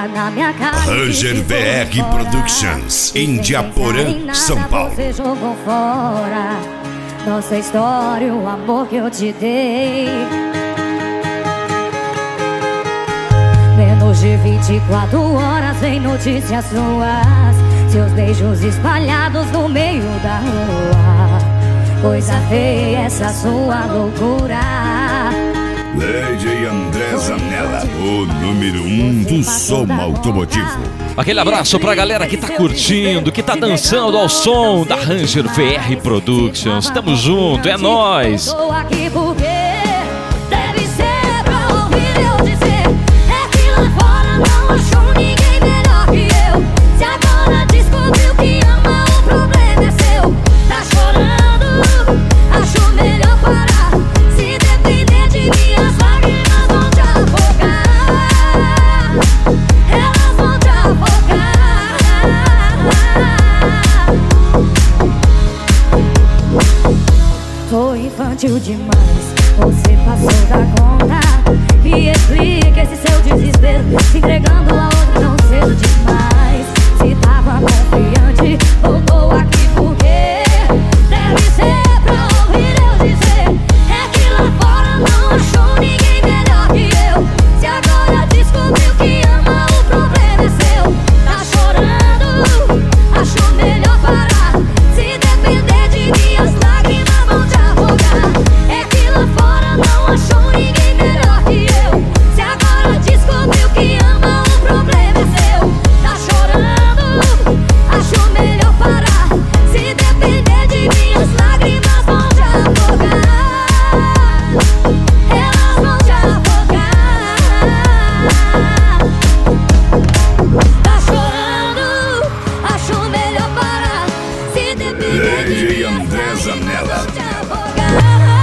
Tá na minha cara. Ranger VR Productions, Indiaporã, São Paulo. Você jogou fora nossa história, o amor que eu te dei. Menos de 24 horas vem notícias suas, seus beijos espalhados no meio da rua. Coisa feia essa sua loucura. Lady André Zanella, o número 1 do som automotivo. Aquele abraço pra galera que tá curtindo, que tá dançando ao som da Ranger VR Productions. Tamo junto, é nóis. Tô aqui porque deve ser pra ouvir eu dizer. É que lá fora não achou ninguém melhor que eu. Se agora descobriu que ama, o problema é seu. Tá chorando, acho melhor parar. Se depender de mim, as lágrimas vão te afogar. Elas vão te afogar. Foi infantil demais, você passou da conta. Me explica esse seu desespero, se entregando a outro tão cedo demais. Se tava confiante, voltou aqui porque deve ser pra ouvir eu dizer. É que lá fora não achou ninguém melhor que eu. Se agora descobriu que ama, o problema é seu. Tá chorando, acho melhor parar. Se depender de mim, as lágrimas vão te afogar. É que lá fora não achou ninguém melhor que eu. Se agora descobriu que ama, o problema é seu. Tá chorando, acho melhor parar. Se depender de mim, as lágrimas vão te afogar. Elas vão te afogar. Tá chorando, acho melhor parar. Se depender de mim, Lady André as lágrimas Zanella. vão te afogar.